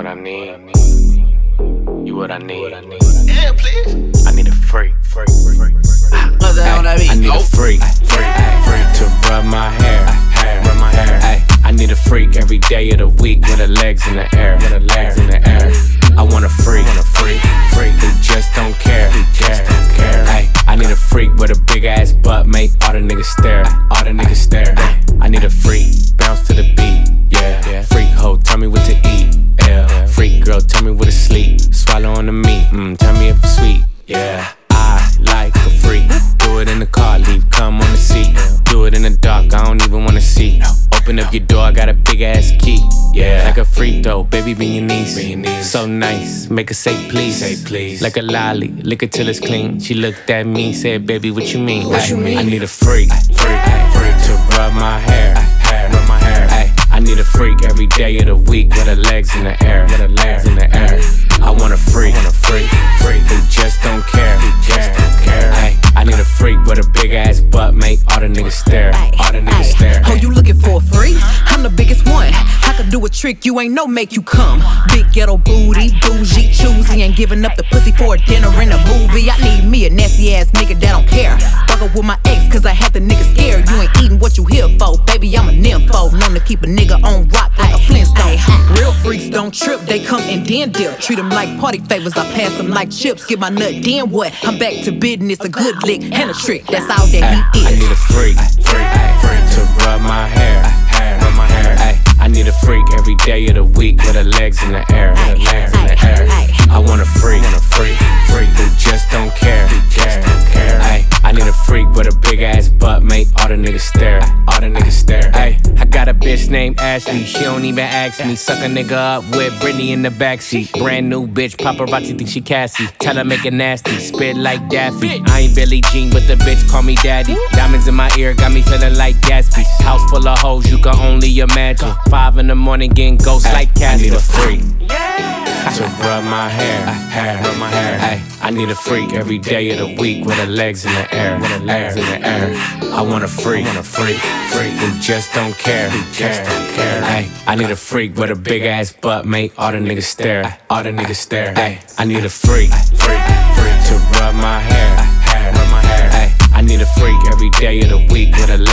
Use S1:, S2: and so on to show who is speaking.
S1: I need. You what I need. Yeah, please. I need a freak. I need a freak. Freak to rub my hair. Ay, I need a freak every day of the week with her legs in the air. I want a freak who just don't care. Ay, I need a freak with a big ass butt, make all the niggas stare. Ay, I need a freak, bounce to the beat. Yeah. Freak hoe, tell me what to eat. Yeah. Freak girl, tell me what to sleep. Swallow on the meat, tell me if it's sweet. Yeah. I like a freak. Do it in the car, leave cum on the seat. Do it in the dark, I don't even wanna see. Open up your door, I got a big ass key. Yeah, like a freak though, baby, be your niece. So nice, make her say please. Like a lolly, lick it till it's clean. She looked at me, said, baby, what you mean? I need a freak to rub my hair. Ay, I need a freak every day of the week with her legs in the air. I want a freak who just don't care. Ay, I need a freak with a big ass butt, make all the niggas stare.
S2: Oh, you looking for a freak? I'm the biggest one. I could do a trick you ain't no make you come. Big ghetto booty, bougie, choosy, ain't giving up the pussy for a dinner in a movie. I need me a nasty ass nigga that don't care. Fuck up with my ex cause I had the nigga scared. You ain't eating what you here for, baby, I'm a nympho. Known to keep a nigga on rock like a Flintstone. Real freaks don't trip, they come and then dip. Treat them like party favors, I pass them like chips. Get my nut, then what? I'm back to business, a good lick and a trick, that's all that he is.
S1: I need a freak to rub my hair. Ay, I need a freak every day of the week with her legs in the air. I want a freak who just don't care. Ay, I need a freak with a big ass butt, make all the niggas stare. Ay, I got a bitch named Ashley, she don't even ask me. Suck a nigga up with Britney in the backseat. Brand new bitch, paparazzi think she Cassie. Tell her make it nasty, spit like Daffy. I ain't Billie Jean, but the bitch call me daddy. Diamonds in my ear got me feeling like Gatsby. House full of hoes, you can only imagine. 5 in the morning getting ghosts like Cassie. I need a freak to rub my hair. Ay, I need a freak every day of the week with her legs in the air. I want a freak who just don't care. Ay, I need a freak with a big ass butt, make all the niggas stare. Ay, I need a freak to rub my hair. Ay, I need a freak every day of the week with her